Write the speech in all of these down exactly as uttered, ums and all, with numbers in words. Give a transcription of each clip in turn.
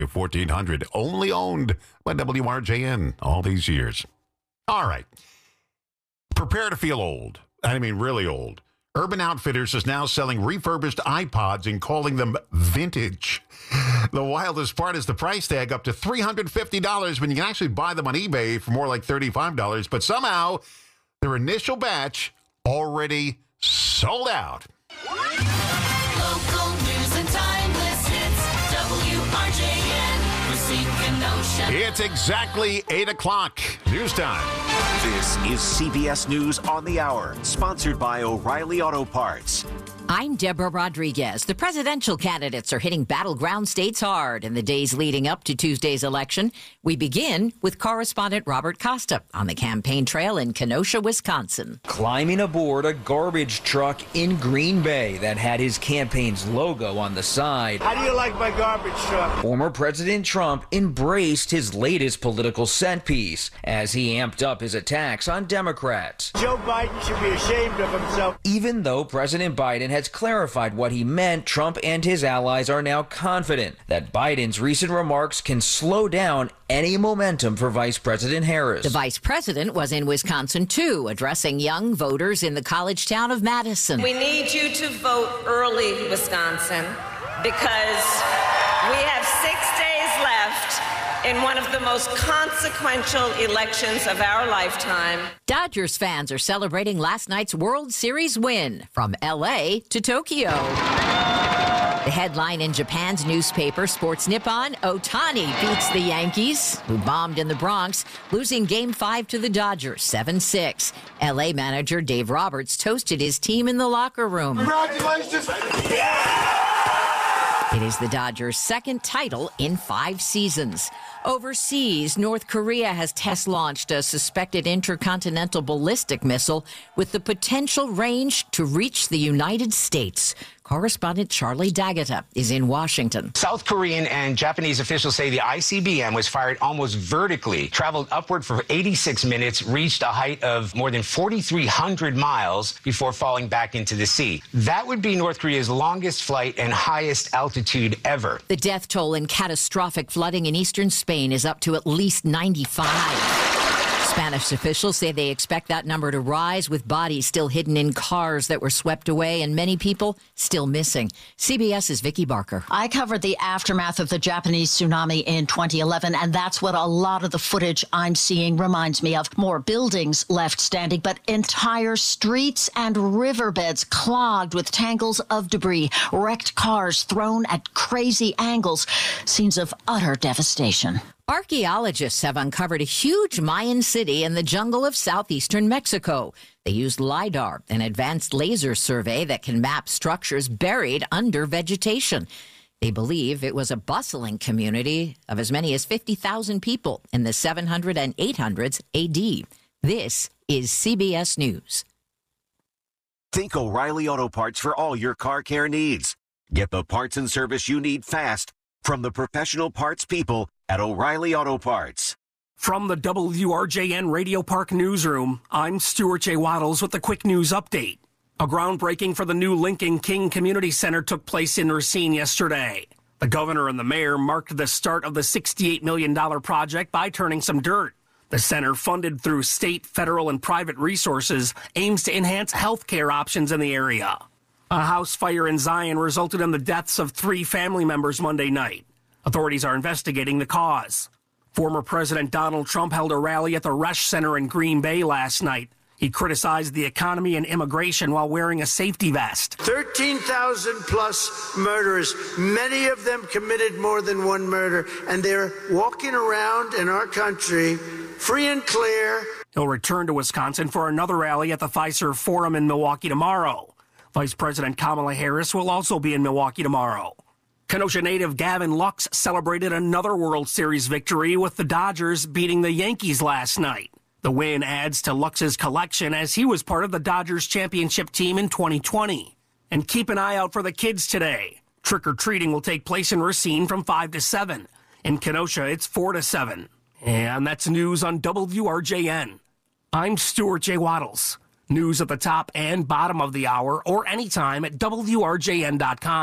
fourteen hundred, only owned by W R J N all these years. All right. Prepare to feel old. I mean, really old. Urban Outfitters is now selling refurbished iPods and calling them vintage. The wildest part is the price tag, up to three hundred fifty dollars, when you can actually buy them on eBay for more like thirty-five dollars. But somehow, their initial batch already sold out. Local news and timeless hits, W R J N, Racine, Kenosha. It's exactly eight o'clock. News time. This is C B S News on the Hour, sponsored by O'Reilly Auto Parts. I'm Deborah Rodriguez. The presidential candidates are hitting battleground states hard in the days leading up to Tuesday's election. We begin with correspondent Robert Costa on the campaign trail in Kenosha, Wisconsin. Climbing aboard a garbage truck in Green Bay that had his campaign's logo on the side. How do you like my garbage truck? Former President Trump embraced his latest political set piece as he amped up his attacks on Democrats. Joe Biden should be ashamed of himself. Even though President Biden has clarified what he meant, Trump and his allies are now confident that Biden's recent remarks can slow down any momentum for Vice President Harris. The vice president was in Wisconsin, too, addressing young voters in the college town of Madison. We need you to vote early, Wisconsin, because we have six days left in one of the most consequential elections of our lifetime. Dodgers fans are celebrating last night's World Series win from L A to Tokyo. The headline in Japan's newspaper, Sports Nippon, Ohtani beats the Yankees, who bombed in the Bronx, losing Game five to the Dodgers, seven six. L A manager Dave Roberts toasted his team in the locker room. Congratulations! It is the Dodgers' second title in five seasons. Overseas, North Korea has test-launched a suspected intercontinental ballistic missile with the potential range to reach the United States. Correspondent Charlie D'Agata is in Washington. South Korean and Japanese officials say the I C B M was fired almost vertically, traveled upward for eighty-six minutes, reached a height of more than forty-three hundred miles before falling back into the sea. That would be North Korea's longest flight and highest altitude ever. The death toll in catastrophic flooding in eastern Spain is up to at least ninety-five. Spanish officials say they expect that number to rise, with bodies still hidden in cars that were swept away and many people still missing. CBS's Vicki Barker. I covered the aftermath of the Japanese tsunami in twenty eleven, and that's what a lot of the footage I'm seeing reminds me of. More buildings left standing, but entire streets and riverbeds clogged with tangles of debris, wrecked cars thrown at crazy angles, scenes of utter devastation. Archaeologists have uncovered a huge Mayan city in the jungle of southeastern Mexico. They used LIDAR, an advanced laser survey that can map structures buried under vegetation. They believe it was a bustling community of as many as fifty thousand people in the seven hundreds and eight hundreds A D. This is C B S News. Think O'Reilly Auto Parts for all your car care needs. Get the parts and service you need fast from the professional parts people at O'Reilly Auto Parts. From the W R J N Radio Park Newsroom, I'm Stuart J. Waddles with a quick news update. A groundbreaking for the new Lincoln King Community Center took place in Racine yesterday. The governor and the mayor marked the start of the sixty-eight million dollars project by turning some dirt. The center, funded through state, federal, and private resources, aims to enhance health care options in the area. A house fire in Zion resulted in the deaths of three family members Monday night. Authorities are investigating the cause. Former President Donald Trump held a rally at the Resch Center in Green Bay last night. He criticized the economy and immigration while wearing a safety vest. thirteen thousand plus murderers. Many of them committed more than one murder, and they're walking around in our country free and clear. He'll return to Wisconsin for another rally at the Fiserv Forum in Milwaukee tomorrow. Vice President Kamala Harris will also be in Milwaukee tomorrow. Kenosha native Gavin Lux celebrated another World Series victory with the Dodgers beating the Yankees last night. The win adds to Lux's collection as he was part of the Dodgers championship team in twenty twenty. And keep an eye out for the kids today. Trick-or-treating will take place in Racine from five to seven. In Kenosha, it's four to seven. And that's news on W R J N. I'm Stuart J. Waddles. News at the top and bottom of the hour or anytime at W R J N dot com.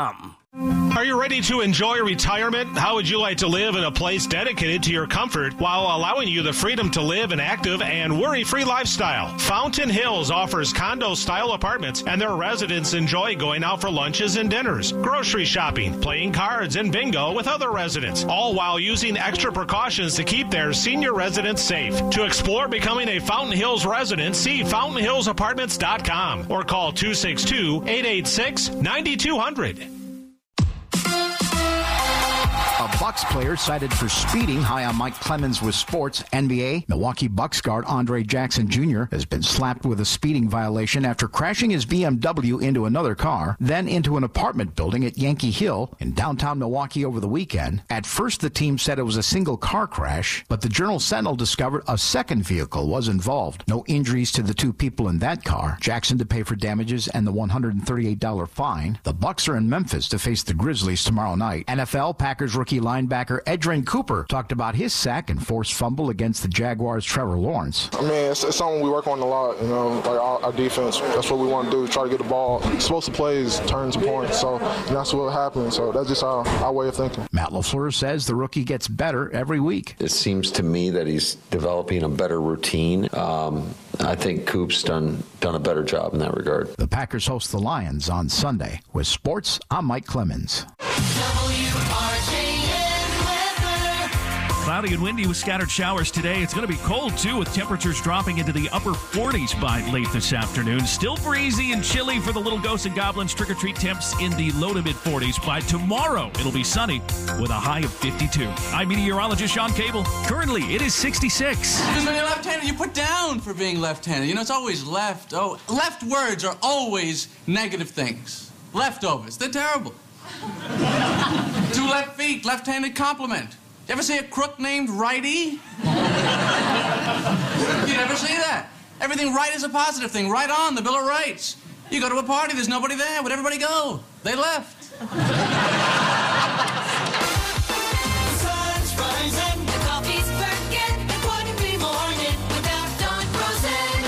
Are you ready to enjoy retirement? How would you like to live in a place dedicated to your comfort while allowing you the freedom to live an active and worry-free lifestyle? Fountain Hills offers condo-style apartments, and their residents enjoy going out for lunches and dinners, grocery shopping, playing cards, and bingo with other residents, all while using extra precautions to keep their senior residents safe. To explore becoming a Fountain Hills resident, see fountain hills apartments dot com or call two six two, eight eight six, nine two zero zero. A Bucks player cited for speeding, high on Mike Clemens with sports. N B A, Milwaukee Bucks guard Andre Jackson Junior has been slapped with a speeding violation after crashing his B M W into another car, then into an apartment building at Yankee Hill in downtown Milwaukee over the weekend. At first, the team said it was a single car crash, but the Journal Sentinel discovered a second vehicle was involved. No injuries to the two people in that car. Jackson to pay for damages and the one hundred thirty-eight dollars fine. The Bucks are in Memphis to face the Grizzlies tomorrow night. N F L, Packers rookie linebacker Edgerrin Cooper talked about his sack and forced fumble against the Jaguars' Trevor Lawrence. I mean, it's, it's something we work on a lot, you know, like our, our defense. That's what we want to do, try to get the ball. Explosive plays, turn to points, so and that's what happened. So that's just our, our way of thinking. Matt LaFleur says the rookie gets better every week. It seems to me that he's developing a better routine. Um, I think Coop's done, done a better job in that regard. The Packers host the Lions on Sunday. With sports, I'm Mike Clemens. Cloudy and windy with scattered showers today. It's going to be cold, too, with temperatures dropping into the upper forties by late this afternoon. Still breezy and chilly for the little ghosts and goblins. Trick-or-treat temps in the low to mid-forties. By tomorrow, it'll be sunny with a high of fifty-two. I'm meteorologist Sean Cable. Currently, it is sixty-six. Because when you're left-handed, you put down for being left-handed. You know, it's always left. Oh, left words are always negative things. Leftovers, they're terrible. Two left feet, left-handed compliment. You ever see a crook named Righty? You never see that. Everything right is a positive thing. Right on, the Bill of Rights. You go to a party, there's nobody there. Where'd everybody go? They left. The sun's rising, the coffee's perking. It wouldn't be morning without Don Rosen.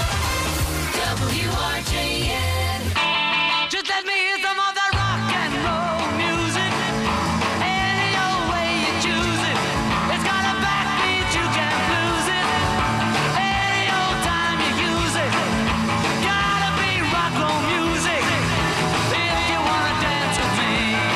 W R J N. Just let me hear some of that rock and roll music. Any old way you choose it. It's got a backbeat, you can't lose it. Any old time you use it. Gotta be rock roll music. If you wanna dance with me.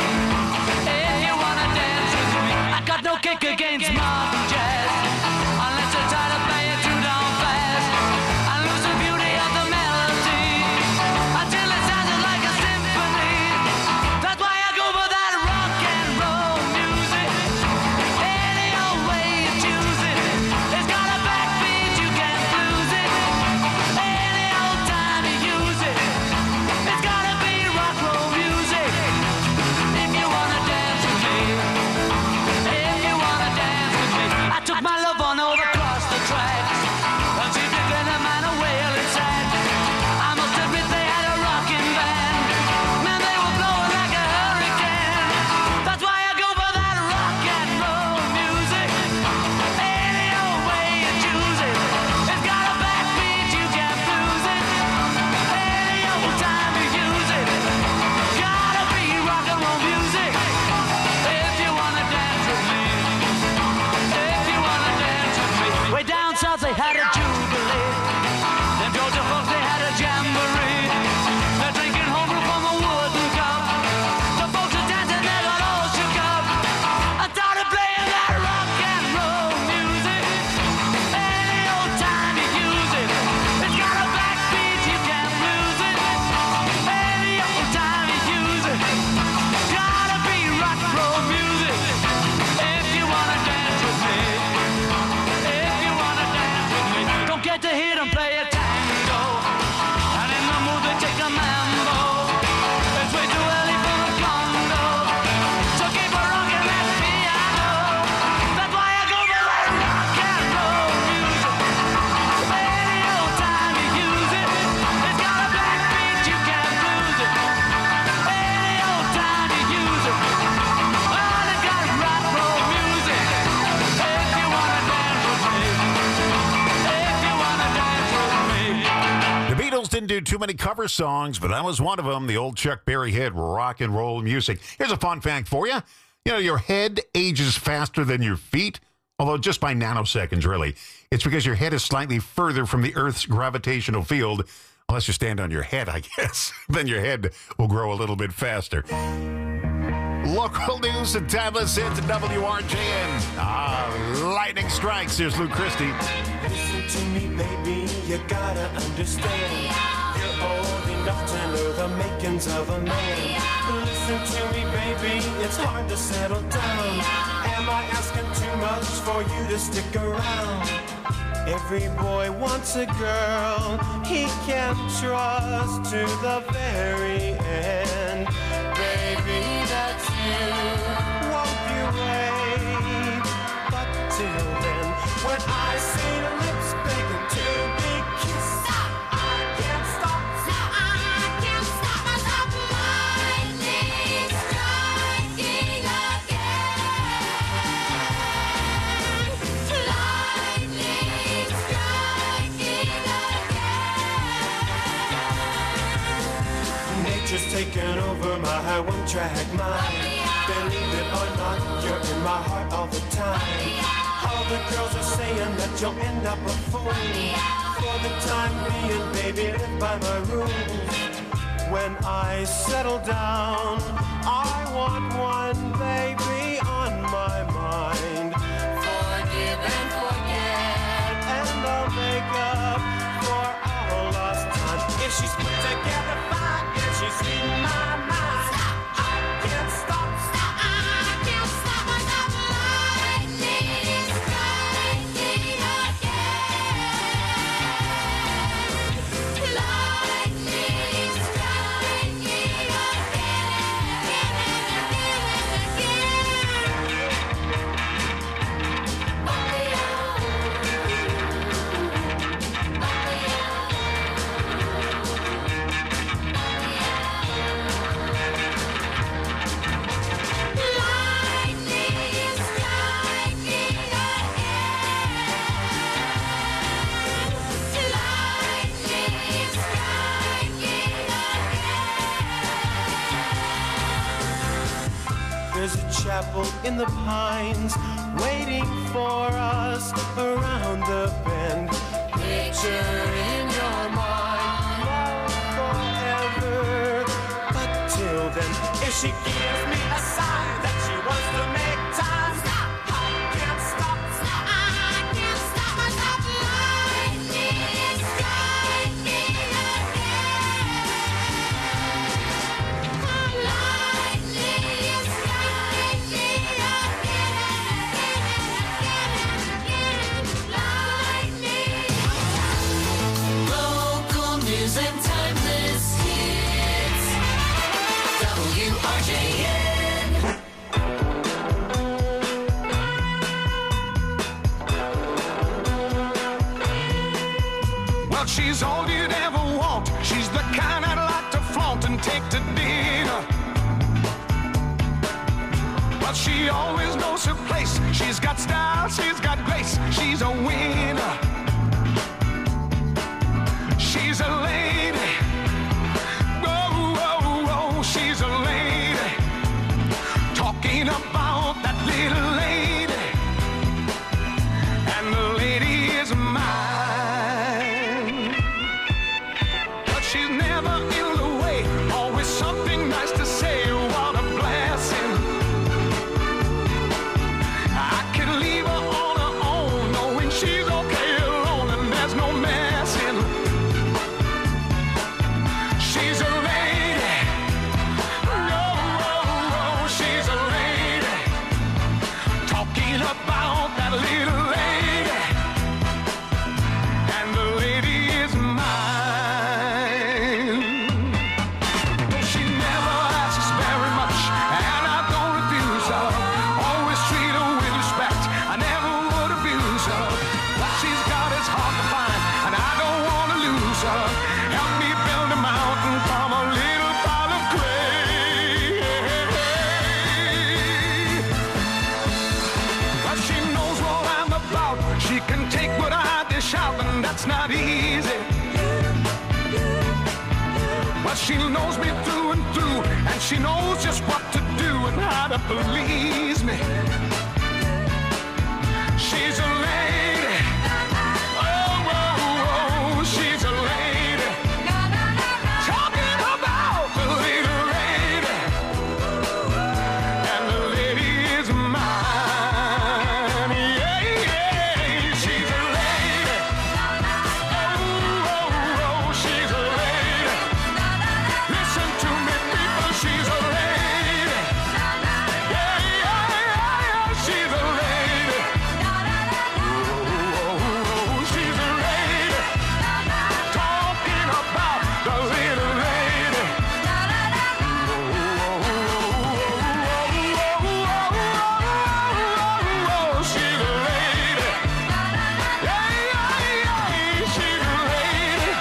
didn't do too many cover songs, but that was one of them. The old Chuck Berry hit, Rock and Roll Music. Here's a fun fact for you. You know, your head ages faster than your feet, although just by nanoseconds, really. It's because your head is slightly further from the Earth's gravitational field. Unless you stand on your head, I guess. Then your head will grow a little bit faster. Local news and timeless hits at W R J N. Ah, lightning strikes. Here's Lou Christie. Listen to me, baby, you gotta understand. You're old enough to know the makings of a man. Listen to me, baby, it's hard to settle down. Am I asking too much for you to stick around? Every boy wants a girl he can trust to the very end. Baby, that's you. Won't you wait? But till then, when I see lips begging to be kissed, I can't stop. I can't stop myself. Lightning striking again. Lightning striking again. Nature's taken over my one-track mind. Believe it or not, you're in my heart all the time. All the girls are saying that you'll end up a fool. For the time being, baby, live by my rules. When I settle down, I want one baby on my mind. Forgive and forget, and I'll make up for all lost time. If she's put together fine, if she's in my mind. There's a chapel in the pines waiting for us around the bend. Picture in your mind, love forever. But till then, if she gives me a sign that she wants to make time, stop, I can't stop, stop, I can't stop myself. Lightning striking again. Lightning striking again. Local news and timeless hits. W R J N. Well, she's all you'd ever want. She's the kind I'd like to flaunt and take to dinner. Well, she always knows her place. She's got style, she's got grace. She's a winner. She's a lady. Oh, oh, oh, she's a lady. Talking about that little lady. And the lady is mine. But she's never in the way. Always something nice to say. What a blessing. I can leave her on her own, knowing she's okay alone and there's no messing. She's a lady. Oh, oh, oh, she's a lady. Talking about that little lady. And the lady is mine. Though she never asks very much, and I don't refuse her. Always treat her with respect. I never would abuse her. What she's got is hard to find, and I don't want to lose her. Help me build a mountain from a little pile of clay. But she knows what I'm about. She can take what I dish out, and that's not easy. She knows me through and through, and she knows just what to do and how to please me. She's a lady. Oh, oh, oh, she's a lady. Talking about the little lady. And the lady is mine. Yeah, yeah, she's a lady. Oh, oh, oh, she's a lady. Listen to me, people, she's a lady. Yeah, yeah, yeah, yeah, she's a lady. Oh, oh, oh, she's a lady. Talking about the little lady. Oh, oh, oh, she's a lady. Yeah, yeah, yeah, she's a lady.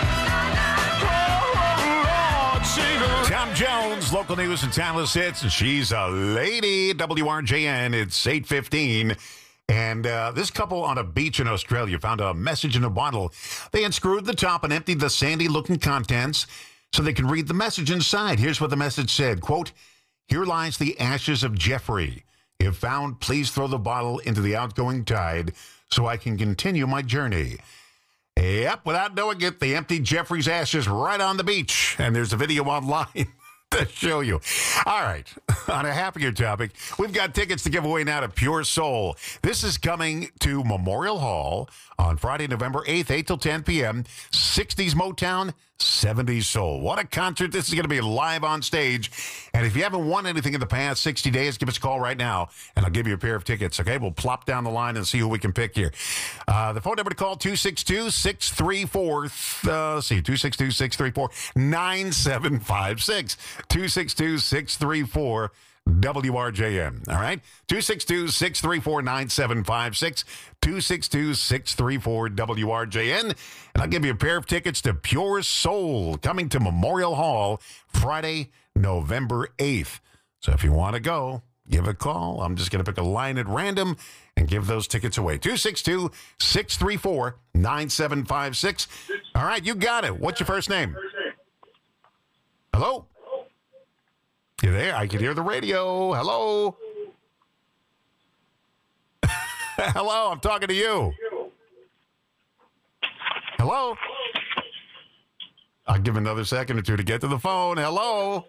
Oh, Lord, she's a lady. Tom Jones, local news and timeless hits, and she's a lady. W R J N, it's eight fifteen. And uh, this couple on a beach in Australia found a message in a bottle. They unscrewed the top and emptied the sandy-looking contents so they could read the message inside. Here's what the message said, quote, "Here lies the ashes of Jeffrey. If found, please throw the bottle into the outgoing tide so I can continue my journey." Yep, without knowing it, they emptied Jeffrey's ashes right on the beach. And there's a video online to show you. All right, on a happier topic, we've got tickets to give away now to Pure Soul. This is coming to Memorial Hall on Friday, November eighth, eight till ten p.m. sixties Motown, seventies Soul. What a concert. This is going to be live on stage. And if you haven't won anything in the past sixty days, give us a call right now, and I'll give you a pair of tickets, okay? We'll plop down the line and see who we can pick here. Uh, the phone number to call, two six two, six three four, uh, let's see, two six two, six three four, nine seven five six. two six two, six three four, W R J M. All right? two six two, six three four, nine seven five six. two six two, six three four, W R J N. And I'll give you a pair of tickets to Pure Soul coming to Memorial Hall Friday, November eighth. So if you want to go, give a call. I'm just going to pick a line at random and give those tickets away. two six two, six three four, nine seven five six. All right, you got it. What's your first name? Hello? You there? I can hear the radio. Hello? Hello, I'm talking to you. Hello? I'll give another second or two to get to the phone. Hello?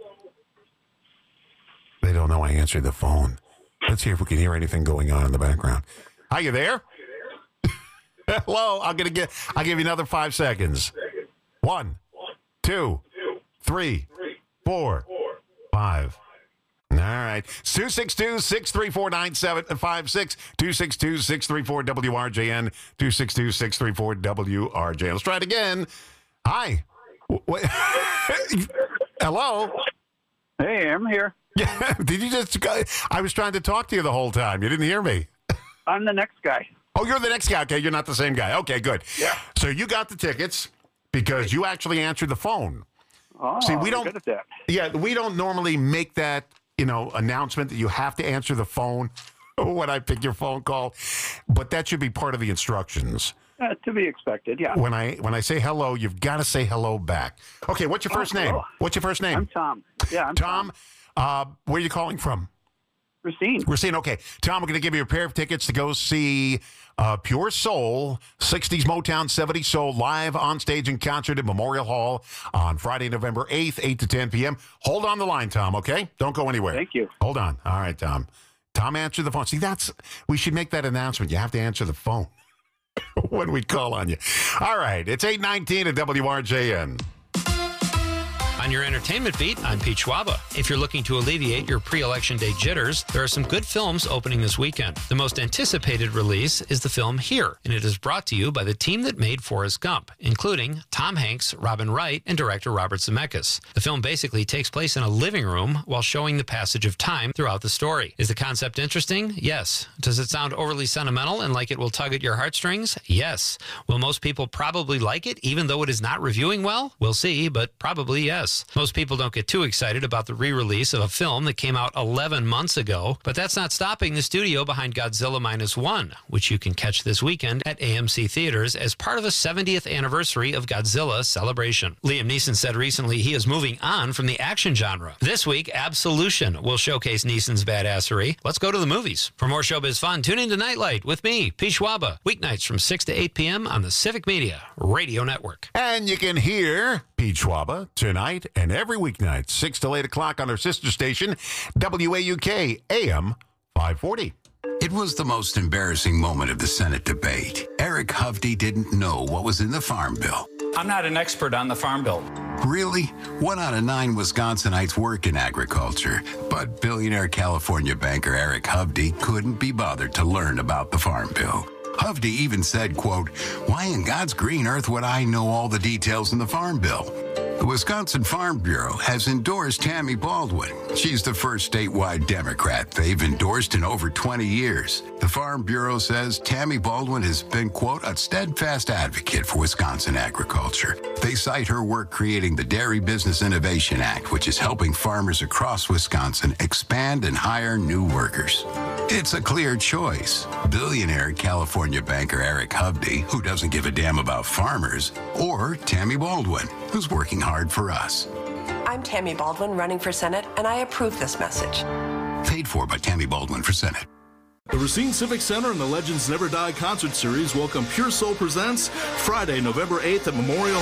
They don't know I answered the phone. Let's see if we can hear anything going on in the background. Are you there? Hello? I'm gonna get. I'll give you another five seconds. One, two, three, four, five. All right. two six two, six three four, nine seven five six. two six two, six three four, W R J N. two six two, six three four, W R J N. Let's try it again. Hi. What? Hello? Hey, I'm here. Yeah. Did you just... I was trying to talk to you the whole time. You didn't hear me. I'm the next guy. Oh, you're the next guy. Okay, you're not the same guy. Okay, good. Yeah. So you got the tickets because you actually answered the phone. Oh, See, we I'm don't, good at that. Yeah, we don't normally make that, you know, announcement that you have to answer the phone when I pick your phone call, but that should be part of the instructions. Uh, to be expected, yeah. When I when I say hello, you've got to say hello back. Okay, what's your first Oh, name? hello. What's your first name? I'm Tom. Yeah, I'm Tom. Uh, where are you calling from? Racine. Racine, okay. Tom, I'm going to give you a pair of tickets to go see uh, Pure Soul, sixties Motown, seventies Soul, live on stage in concert at Memorial Hall on Friday, November eighth, eight to ten p.m. Hold on the line, Tom, okay? Don't go anywhere. Thank you. Hold on. All right, Tom. Tom, answer the phone. See, that's, we should make that announcement. You have to answer the phone when we call on you. All right, it's eight nineteen at W R J N. On your entertainment beat, I'm Pete Schwaba. If you're looking to alleviate your pre-election day jitters, there are some good films opening this weekend. The most anticipated release is the film Here, and it is brought to you by the team that made Forrest Gump, including Tom Hanks, Robin Wright, and director Robert Zemeckis. The film basically takes place in a living room while showing the passage of time throughout the story. Is the concept interesting? Yes. Does it sound overly sentimental and like it will tug at your heartstrings? Yes. Will most people probably like it, even though it is not reviewing well? We'll see, but probably yes. this. Most people don't get too excited about the re-release of a film that came out eleven months ago, but that's not stopping the studio behind Godzilla Minus One, which you can catch this weekend at A M C Theaters as part of the seventieth anniversary of Godzilla Celebration. Liam Neeson said recently he is moving on from the action genre. This week, Absolution will showcase Neeson's badassery. Let's go to the movies. For more showbiz fun, tune in to Nightlight with me, Pete Schwaba, weeknights from six to eight p.m. on the Civic Media Radio Network. And you can hear Pete Schwaba tonight and every weeknight, six to eight o'clock on our sister station, W A U K A M five forty. It was the most embarrassing moment of the Senate debate. Eric Hovde didn't know what was in the Farm Bill. I'm not an expert on the Farm Bill. Really? One out of nine Wisconsinites work in agriculture, but billionaire California banker Eric Hovde couldn't be bothered to learn about the Farm Bill. Hovde even said, quote, "Why in God's green earth would I know all the details in the Farm Bill?" The Wisconsin Farm Bureau has endorsed Tammy Baldwin. She's the first statewide Democrat they've endorsed in over twenty years. The Farm Bureau says Tammy Baldwin has been, quote, "a steadfast advocate for Wisconsin agriculture." They cite her work creating the Dairy Business Innovation Act, which is helping farmers across Wisconsin expand and hire new workers. It's a clear choice. Billionaire California banker Eric Hovde, who doesn't give a damn about farmers, or Tammy Baldwin, who's working hard for us. I'm Tammy Baldwin running for Senate, and I approve this message. Paid for by Tammy Baldwin for Senate. The Racine Civic Center and the Legends Never Die concert series welcome Pure Soul Presents Friday, November eighth at Memorial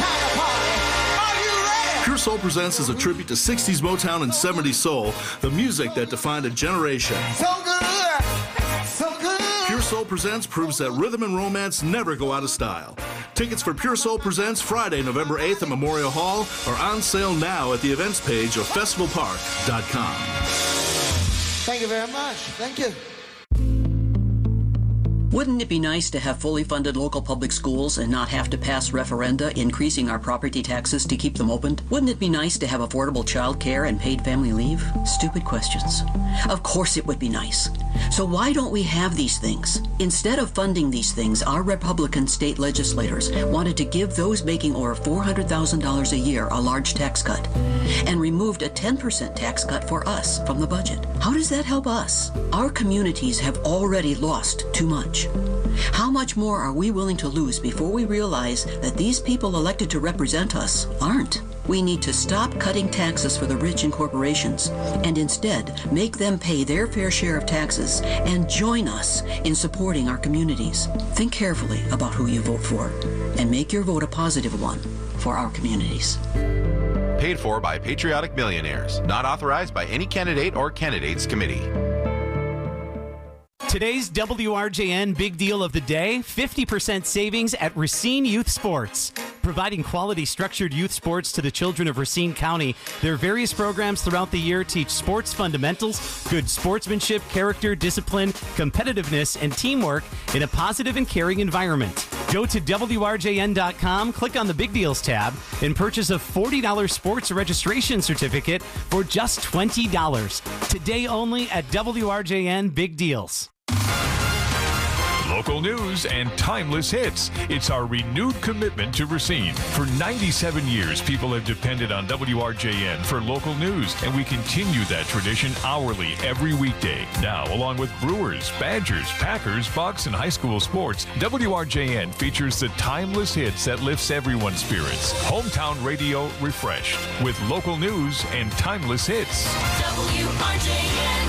Hall. Pure Soul Presents is a tribute to sixties Motown and seventies soul, the music that defined a generation. So good, so good. Pure Soul Presents proves that rhythm and romance never go out of style. Tickets for Pure Soul Presents Friday, November eighth at Memorial Hall are on sale now at the events page of festival park dot com. Thank you very much. Thank you. Wouldn't it be nice to have fully funded local public schools and not have to pass referenda increasing our property taxes to keep them open? Wouldn't it be nice to have affordable child care and paid family leave? Stupid questions. Of course it would be nice. So why don't we have these things? Instead of funding these things, our Republican state legislators wanted to give those making over four hundred thousand dollars a year a large tax cut and removed a ten percent tax cut for us from the budget. How does that help us? Our communities have already lost too much. How much more are we willing to lose before we realize that these people elected to represent us aren't? We need to stop cutting taxes for the rich and corporations and instead make them pay their fair share of taxes and join us in supporting our communities. Think carefully about who you vote for and make your vote a positive one for our communities. Paid for by Patriotic Millionaires. Not authorized by any candidate or candidates committee. Today's W R J N Big Deal of the Day, fifty percent savings at Racine Youth Sports. Providing quality structured youth sports to the children of Racine County, their various programs throughout the year teach sports fundamentals, good sportsmanship, character, discipline, competitiveness, and teamwork in a positive and caring environment. Go to W R J N dot com, click on the Big Deals tab, and purchase a forty dollars sports registration certificate for just twenty dollars. Today only at W R J N Big Deals. Local news and timeless hits. It's our renewed commitment to Racine. For ninety-seven years, people have depended on W R J N for local news, and we continue that tradition hourly every weekday. Now, along with Brewers, Badgers, Packers, Bucks, and high school sports, W R J N features the timeless hits that lifts everyone's spirits. Hometown radio refreshed with local news and timeless hits. W R J N.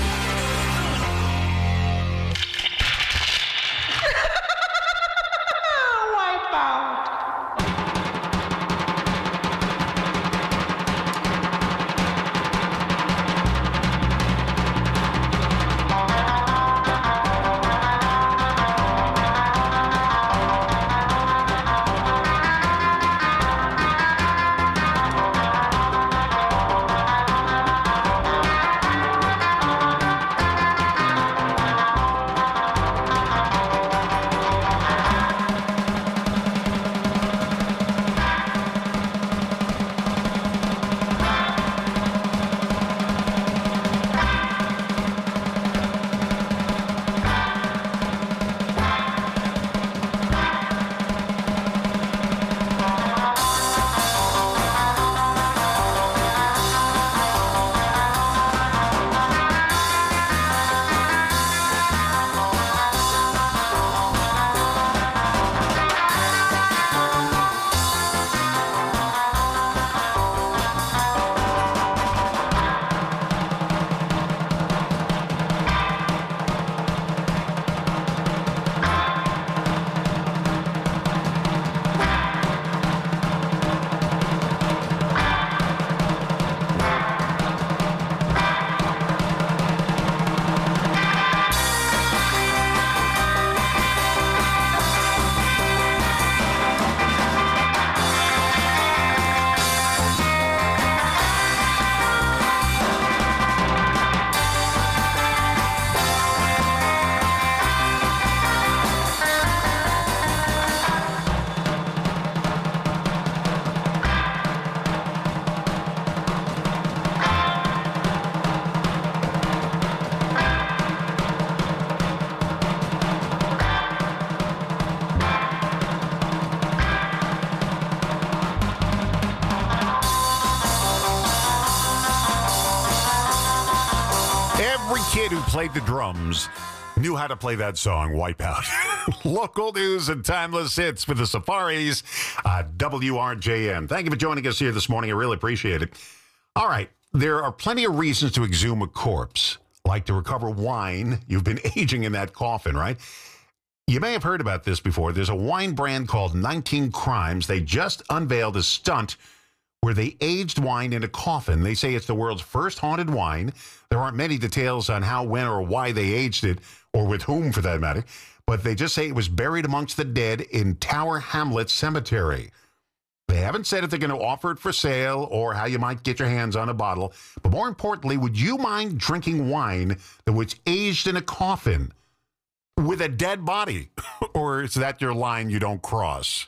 played the drums knew how to play that song, Wipeout. Local news and timeless hits with the Safaris, uh, W R J M. Thank you for joining us here this morning. I really appreciate it. All right, there are plenty of reasons to exhume a corpse, like to recover wine. You've been aging in that coffin, right? You may have heard about this before. There's a wine brand called nineteen Crimes. They just unveiled a stunt where they aged wine in a coffin. They say it's the world's first haunted wine. There aren't many details on how, when, or why they aged it, or with whom, for that matter. But they just say it was buried amongst the dead in Tower Hamlets Cemetery. They haven't said if they're going to offer it for sale or how you might get your hands on a bottle. But more importantly, would you mind drinking wine that was aged in a coffin with a dead body? Or is that your line you don't cross?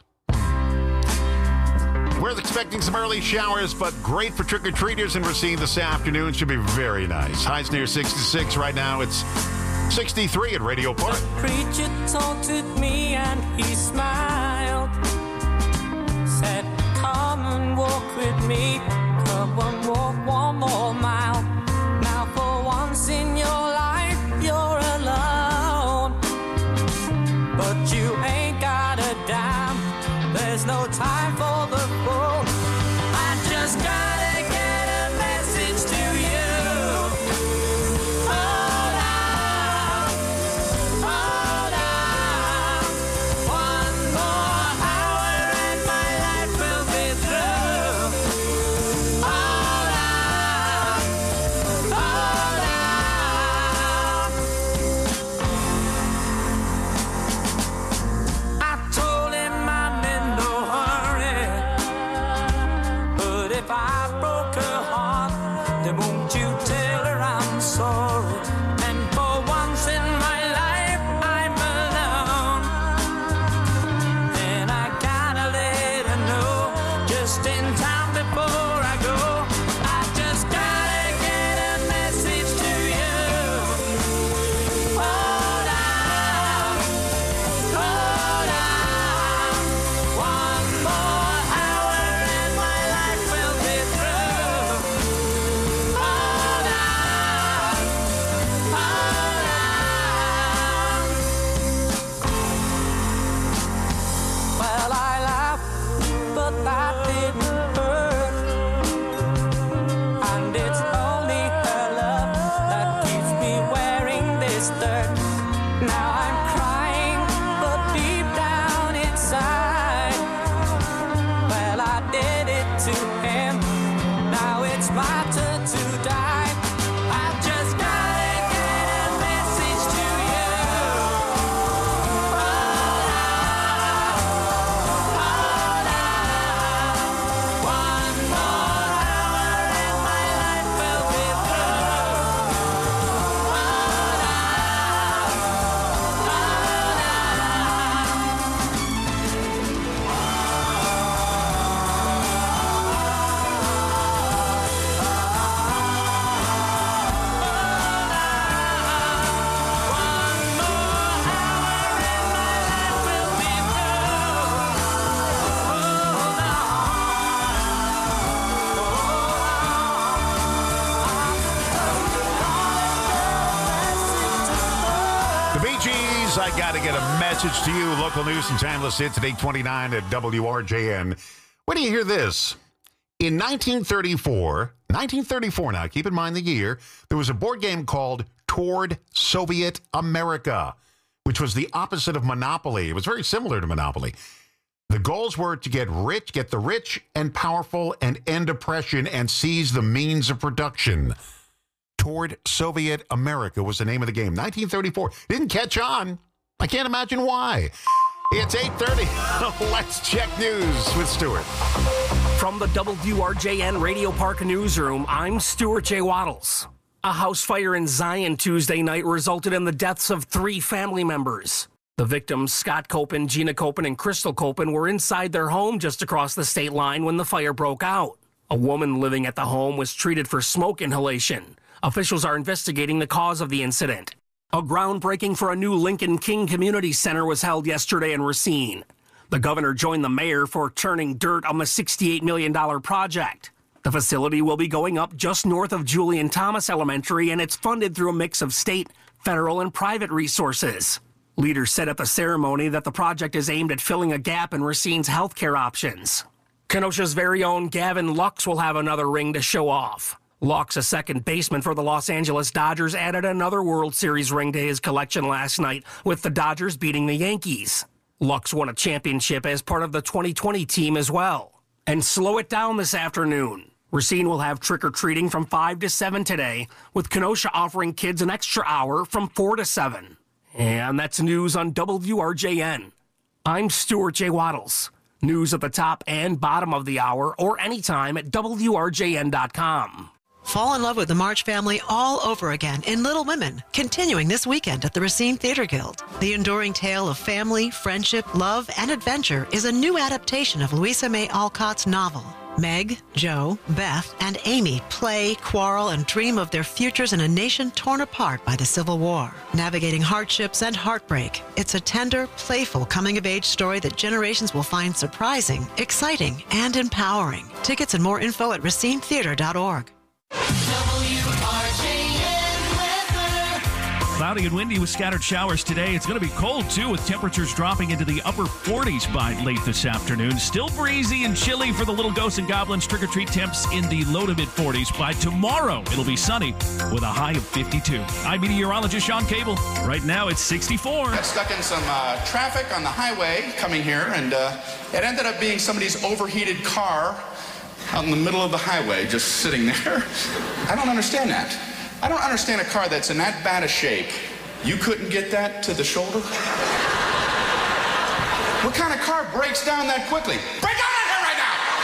We're expecting some early showers, but great for trick-or-treaters in Racine this afternoon. Should be very nice. Highs near sixty-six right now. It's sixty-three at Radio Park. The preacher taunted me and he smiled. Said, come and walk with me. Come and walk one more mile. Now for once in your life, you're alone. But you ain't got a dime. There's no time for the fool. I just gotta get a message to you. Hold on, hold on. One more hour and my life will be through. Hold on, hold on. I told him I'm in no hurry, but if I broke her heart, then won't you tell her I'm sorry? And for once in my life, I'm alone. Then I gotta let her know, just in time before I go. I just gotta get a message to you. Hold on, hold on. One more hour and my life will be through. Hold on, hold on. Well, I laughed, but that didn't hurt. And it's only her love that keeps me wearing this dirt. Now I'm crying, but deep down inside, well, I did it to him. Now it's my turn to die. I just gotta get a message to you. Hold on, hold on. One more hour and my life will be through. Hold on, The Bee Gees, I Gotta Get a Message to You. Local news and timeless hits at eight twenty-nine at W R J N. When do you hear this? In nineteen thirty-four, nineteen thirty-four now, keep in mind the year, there was a board game called Toward Soviet America, which was the opposite of Monopoly. It was very similar to Monopoly. The goals were to get rich, get the rich and powerful, and end oppression and seize the means of production. Toward Soviet America was the name of the game. nineteen thirty-four. Didn't catch on. I can't imagine why. It's eight thirty. Let's check news with Stuart. From the W R J N Radio Park newsroom, I'm Stuart J. Waddles. A house fire in Zion Tuesday night resulted in the deaths of three family members. The victims, Scott Copen, Gina Copen, and Crystal Copen, were inside their home just across the state line when the fire broke out. A woman living at the home was treated for smoke inhalation. Officials are investigating the cause of the incident. A groundbreaking for a new Lincoln King Community Center was held yesterday in Racine. The governor joined the mayor for turning dirt on the sixty-eight million dollars project. The facility will be going up just north of Julian Thomas Elementary, and it's funded through a mix of state, federal, and private resources. Leaders said at the ceremony that the project is aimed at filling a gap in Racine's healthcare options. Kenosha's very own Gavin Lux will have another ring to show off. Lux, a second baseman for the Los Angeles Dodgers, added another World Series ring to his collection last night, with the Dodgers beating the Yankees. Lux won a championship as part of the twenty twenty team as well. And slow it down this afternoon. Racine will have trick-or-treating from five to seven today, with Kenosha offering kids an extra hour from four to seven. And that's news on W R J N. I'm Stuart J. Waddles. News at the top and bottom of the hour or anytime at W R J N dot com. Fall in love with the March Family all over again in Little Women, continuing this weekend at the Racine Theater Guild. The enduring tale of family, friendship, love, and adventure is a new adaptation of Louisa May Alcott's novel. Meg, Jo, Beth, and Amy play, quarrel, and dream of their futures in a nation torn apart by the Civil War. Navigating hardships and heartbreak, it's a tender, playful coming-of-age story that generations will find surprising, exciting, and empowering. Tickets and more info at racine theater dot org. Cloudy and windy with scattered showers today. It's going to be cold, too, with temperatures dropping into the upper forties by late this afternoon. Still breezy and chilly for the Little Ghosts and Goblins trick-or-treat temps in the low to mid-forties. By tomorrow, it'll be sunny with a high of fifty-two. I'm meteorologist Sean Cable. Right now, it's sixty-four. Got stuck in some uh, traffic on the highway coming here, and uh, it ended up being somebody's overheated car out in the middle of the highway, just sitting there. I don't understand that. I don't understand a car that's in that bad a shape. You couldn't get that to the shoulder? What kind of car breaks down that quickly? Break down out here right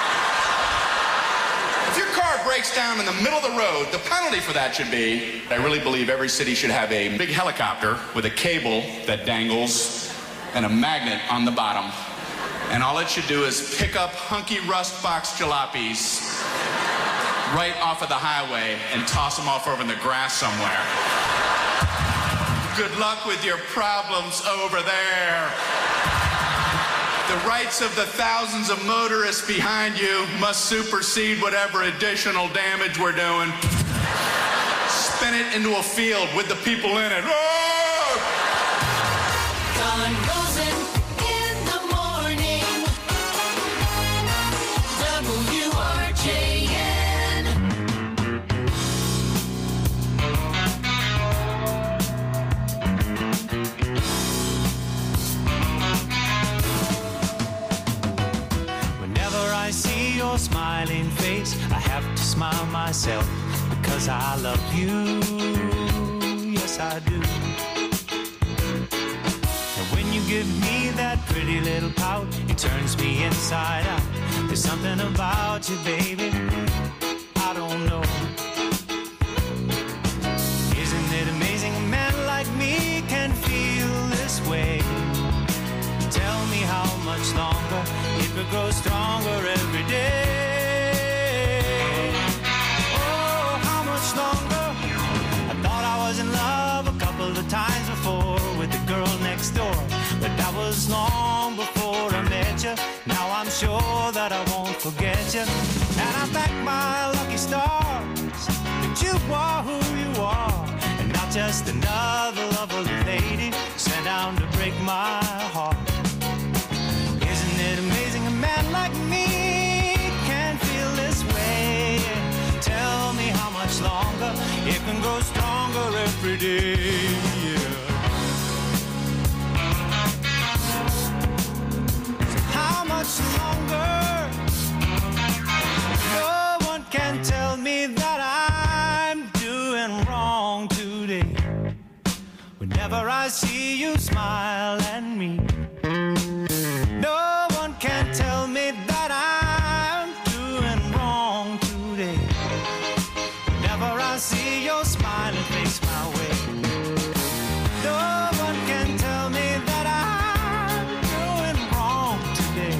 now! If your car breaks down in the middle of the road, the penalty for that should be, I really believe every city should have a big helicopter with a cable that dangles and a magnet on the bottom. And all it should do is pick up hunky rust box jalopies right off of the highway and toss them off over in the grass somewhere. Good luck with your problems over there. The rights of the thousands of motorists behind you must supersede whatever additional damage we're doing. Spin it into a field with the people in it. Oh! Don Rosen in the morning. W R J N. I see your smiling face, I have to smile myself because I love you, yes I do. And when you give me that pretty little pout, it turns me inside out. There's something about you, baby, I don't know. Isn't it amazing a man like me can feel this way? Tell me how much longer it will grow stronger every day. Oh, how much longer? I thought I was in love a couple of times before with the girl next door, but that was long before I met you. Now I'm sure that I won't forget you, and I thank my lucky stars that you are who you are, and not just another lovely lady sent down to break my heart. Isn't it amazing a man like me can feel this way? Tell me how much longer it can grow stronger every day. Yeah. So how much longer? No one can tell me that I'm doing wrong today. Whenever I see you smile at me, no one can tell me that I'm doing wrong today. Whenever I see your smiling face my way, no one can tell me that I'm doing wrong today.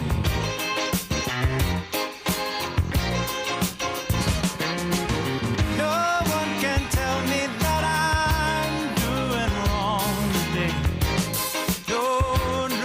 No one can tell me that I'm doing wrong today. No,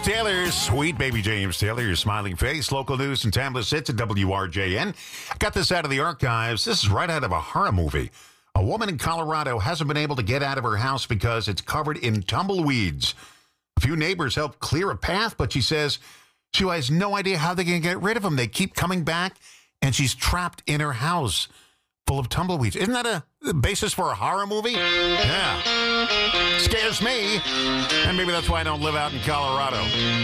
Taylor, sweet baby James Taylor, your smiling face. Local news and timeless hits at W R J N. Got this out of the archives. This is right out of a horror movie. A woman in Colorado hasn't been able to get out of her house because it's covered in tumbleweeds. A few neighbors helped clear a path, but she says she has no idea how they can get rid of them. They keep coming back, and she's trapped in her house full of tumbleweeds. Isn't that a basis for a horror movie? Yeah. Scares me. And maybe that's why I don't live out in Colorado.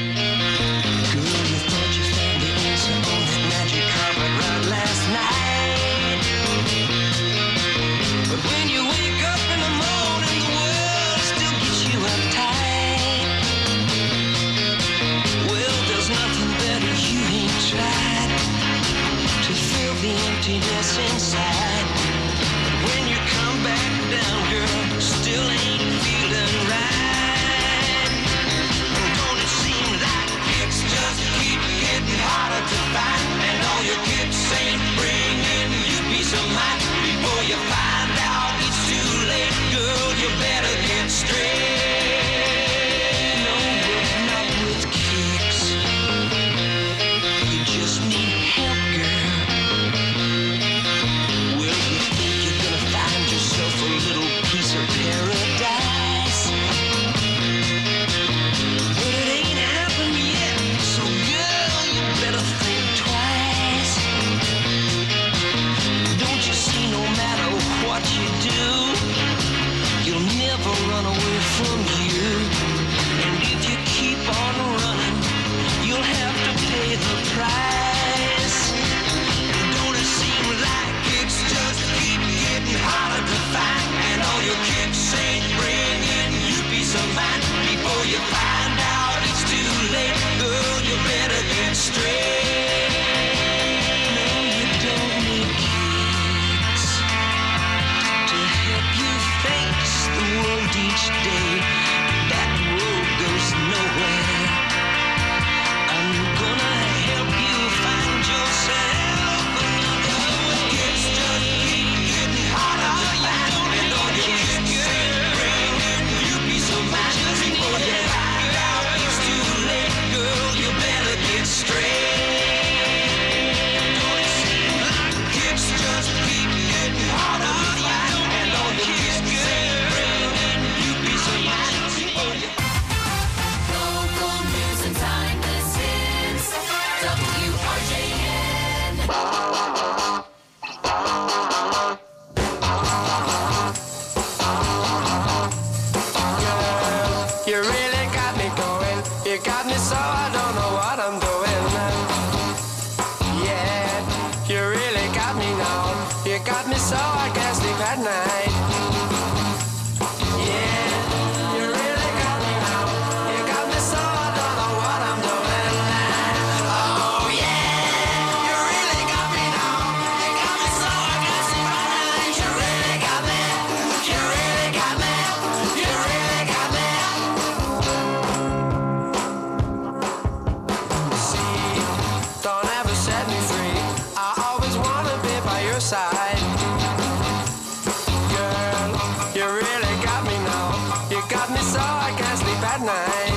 But when you wake up in the morning, the world still gets you uptight. Well, there's nothing better you ain't tried to fill the emptiness inside. But when you come back down, girl, still ain't feeling right. And don't it seem like it's just keep getting harder to find? And all your kicks ain't bringing you peace of mind before you find out it's too late, girl, you better get straight. No, but not with kicks. You just need help, girl. Well, you think you're gonna find yourself a little piece of paradise, but it ain't happened yet, so girl, you better think twice. Don't you see, no matter what you do, you'll never run away from you. And if you keep on running, you'll have to pay the price. Don't it seem like it's just keep getting harder to find? And all your kicks ain't bringing you peace of mind before you find out it's too late, girl, you better get straight. No, you don't need kicks to help you face the world each day. That road goes nowhere. I'm gonna help you find yourself another way. It's just keep getting harder to find, and all your kicks ain't bringing you peace of mind before you find out it's too late, girl, you better get straight. Don't it seem like it's just keep getting harder to find, and all your kicks ain't bringing you peace of mind before you. Local news and timeless hits. W R J N. You really got me going. You got me so I don't know what I'm doing. Yeah, you really got me now. You got me so I can't sleep at night. Yeah, you really got me now. You got me so I don't know what I'm doing. Oh yeah, you really got me now. You got me so I can't sleep at night. You really got me. You really got me. You really got me. See, don't ever set me free. I always wanna be by your side. Girl, you really got me now. You got me so I can't sleep at night.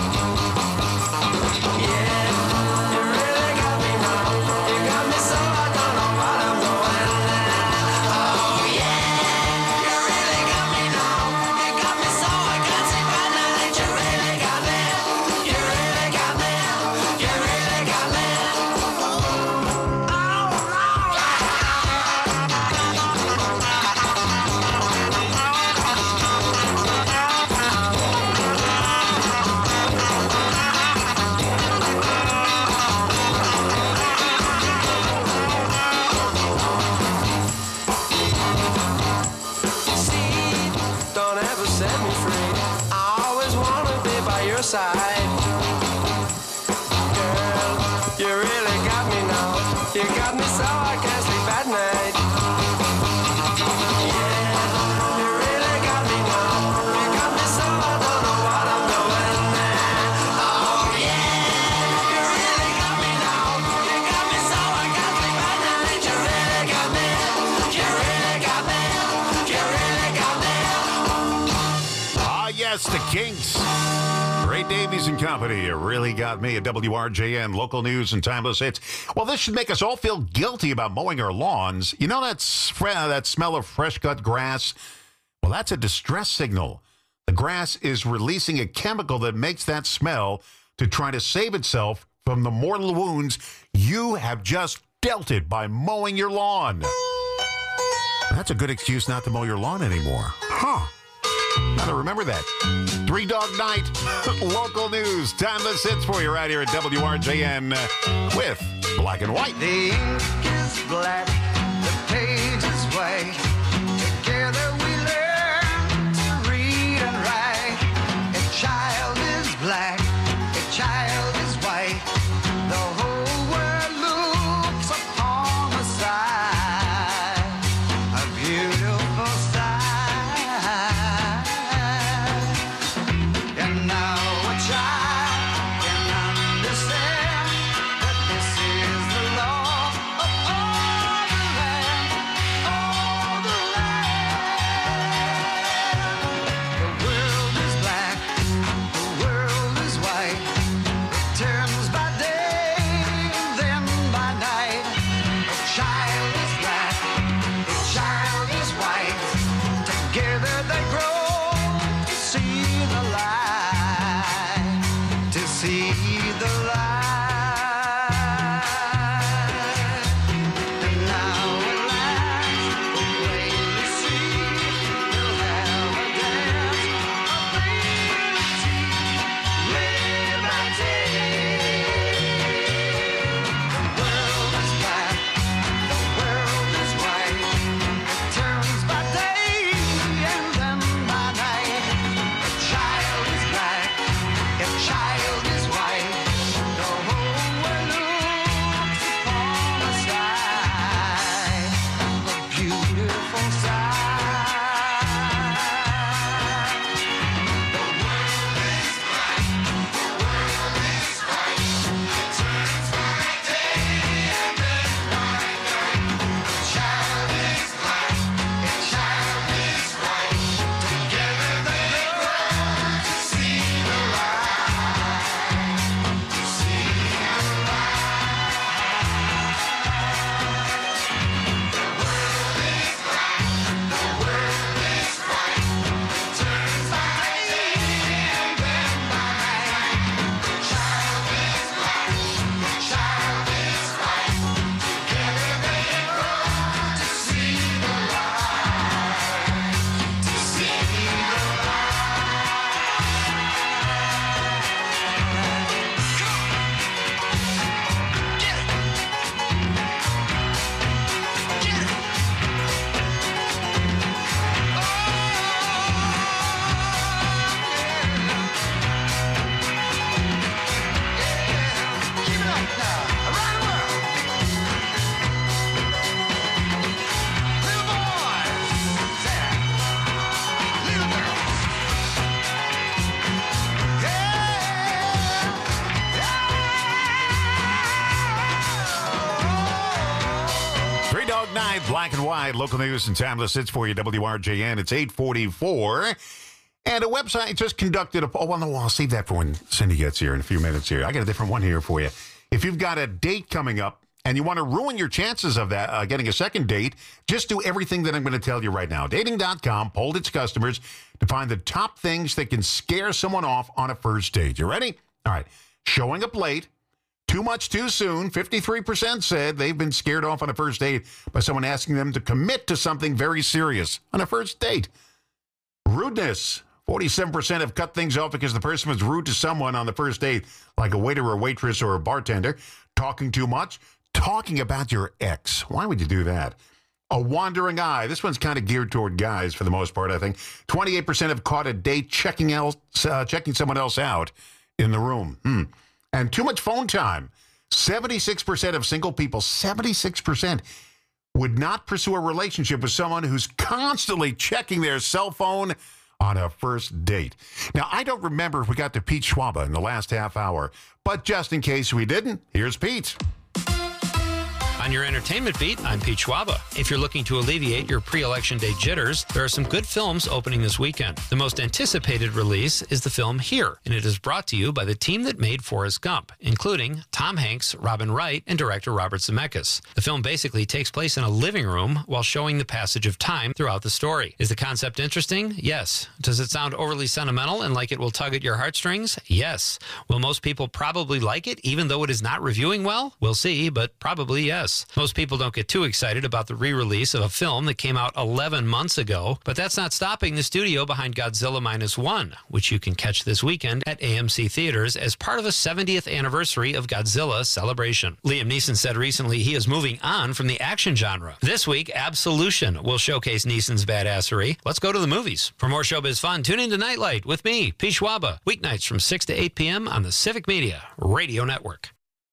Yeah, you really got me now. You got me so I don't know what I'm doing. Oh yeah, you really got me now. You got me so I can't sleep at night. You really got me. You really got me. You really got me. See, don't ever set me free. I always wanna be by your side. Girl, you really got me now. You got me so I can't sleep at night. Yeah, you really got me now. You got me so I don't know what I'm doing. Oh yeah, you really got me now. You got me so I can't sleep at night. You really got me. You really got me. You really got me. Ah, yes, the Kinks. Ray Davies and Company really got me at W R J N, local news and timeless hits. Well, this should make us all feel guilty about mowing our lawns. You know that, fre- that smell of fresh-cut grass? Well, that's a distress signal. The grass is releasing a chemical that makes that smell to try to save itself from the mortal wounds you have just dealt it by mowing your lawn. That's a good excuse not to mow your lawn anymore. Huh. Gotta remember that. Three Dog Night, local news, timeless hits for you right here at W R J N with Black and White. The ink is black, the page is white. Together we learn to read and write. A child is black, a child is white. The whole world looks upon the side. A beautiful sight. And now a child can understand that this is the law of all the land, all the land. The world is black, the world is white. It turns by day and then by night. A child is black, a child is white. Together they grow to see the light, to see the light. And now at last, away to sea, we'll have a dance of liberty, liberty. The world is black, the world is white. It turns by day and then by night. A child is black, a child is white. The whole world looks upon a sight, a beautiful sight. The world is black, the world is white. It turns by day and then by night. A child is black, a child is white. Together they grow to see the light, to see the light. The world is black, the world is white. It turns by day and then by night. The child is black, the child is white. Together they grow to see the light, to see the Three Dog Night, Black and White, local news and timeless hits for you, W R J N. It's eight forty-four. And a website just conducted a poll. Oh, well, no, I'll save that for when Cindy gets here in a few minutes here. I got a different one here for you. If you've got a date coming up and you want to ruin your chances of that, uh, getting a second date, just do everything that I'm going to tell you right now. Dating dot com polled its customers to find the top things that can scare someone off on a first date. You ready? All right. Showing up late. Too much too soon. fifty-three percent said they've been scared off on a first date by someone asking them to commit to something very serious on a first date. Rudeness. forty-seven percent have cut things off because the person was rude to someone on the first date, like a waiter or a waitress or a bartender. Talking too much. Talking about your ex. Why would you do that? A wandering eye. This one's kind of geared toward guys for the most part, I think. twenty-eight percent have caught a date checking else, uh, checking someone else out in the room. Hmm. And too much phone time. seventy-six percent of single people, seventy-six percent would not pursue a relationship with someone who's constantly checking their cell phone on a first date. Now, I don't remember if we got to Pete Schwaba in the last half hour, but just in case we didn't, here's Pete. On your entertainment beat, I'm Pete Schwaba. If you're looking to alleviate your pre-election day jitters, there are some good films opening this weekend. The most anticipated release is the film Here, and it is brought to you by the team that made Forrest Gump, including Tom Hanks, Robin Wright, and director Robert Zemeckis. The film basically takes place in a living room while showing the passage of time throughout the story. Is the concept interesting? Yes. Does it sound overly sentimental and like it will tug at your heartstrings? Yes. Will most people probably like it, even though it is not reviewing well? We'll see, but probably yes. Most people don't get too excited about the re-release of a film that came out eleven months ago, but that's not stopping the studio behind Godzilla Minus One, which you can catch this weekend at A M C Theaters as part of a seventieth anniversary of Godzilla celebration. Liam Neeson said recently he is moving on from the action genre. This week, Absolution will showcase Neeson's badassery. Let's go to the movies. For more showbiz fun, tune in to Nightlight with me, Pete Schwaba, weeknights from six to eight p.m. on the Civic Media Radio Network.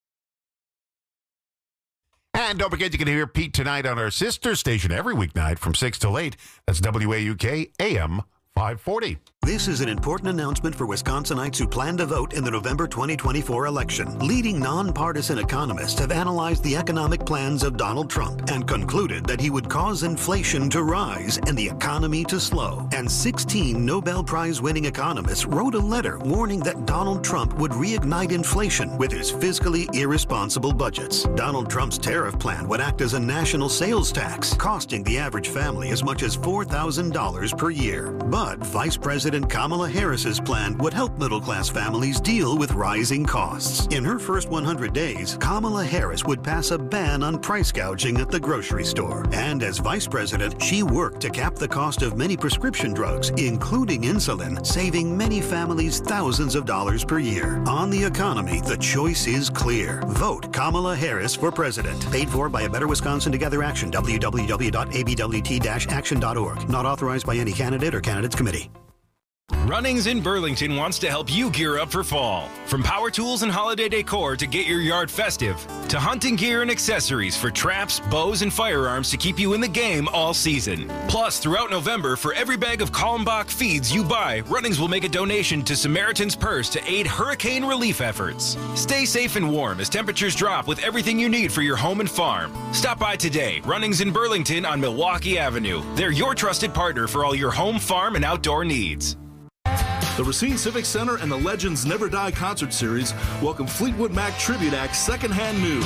And don't forget, you can hear Pete tonight on our sister station every weeknight from six till eight. That's W A U K A M five forty. This is an important announcement for Wisconsinites who plan to vote in the November twenty twenty-four election. Leading nonpartisan economists have analyzed the economic plans of Donald Trump and concluded that he would cause inflation to rise and the economy to slow. And sixteen Nobel Prize-winning economists wrote a letter warning that Donald Trump would reignite inflation with his fiscally irresponsible budgets. Donald Trump's tariff plan would act as a national sales tax, costing the average family as much as four thousand dollars per year. But Vice President Kamala Harris's plan would help middle-class families deal with rising costs. In her first one hundred days, Kamala Harris would pass a ban on price gouging at the grocery store. And as vice president, she worked to cap the cost of many prescription drugs, including insulin, saving many families thousands of dollars per year. On the economy, the choice is clear. Vote Kamala Harris for president. Paid for by A Better Wisconsin Together Action, w w w dot a b w t dash action dot org. Not authorized by any candidate or candidates committee. Runnings in Burlington wants to help you gear up for fall. From power tools and holiday decor to get your yard festive, to hunting gear and accessories for traps, bows, and firearms to keep you in the game all season. Plus, throughout November, for every bag of Kalmbach feeds you buy, Runnings will make a donation to Samaritan's Purse to aid hurricane relief efforts. Stay safe and warm as temperatures drop with everything you need for your home and farm. Stop by today. Runnings in Burlington on Milwaukee Avenue. They're your trusted partner for all your home, farm, and outdoor needs. The Racine Civic Center and the Legends Never Die concert series welcome Fleetwood Mac Tribute Act Secondhand News.